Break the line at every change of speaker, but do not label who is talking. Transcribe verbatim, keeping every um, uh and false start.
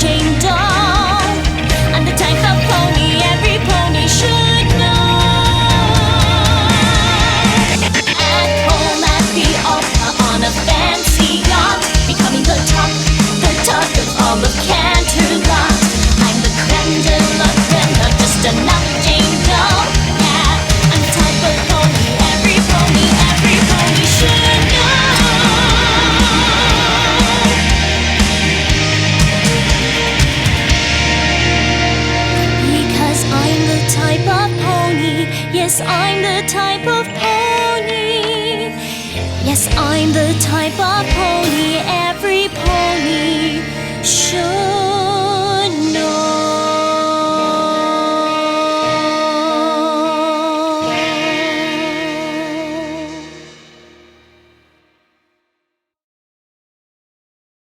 Jane Doe. I'm the type of pony every pony should know. At home at the opera on a fancy yacht, becoming the talk, the talk of all of Canterlot. I'm the creme de la creme, not just enough Jane Doe. Yeah, I'm the type of pony every pony, every pony should know. Because I'm the type of pony, yes, I'm the type of pony. Yes, I'm the type of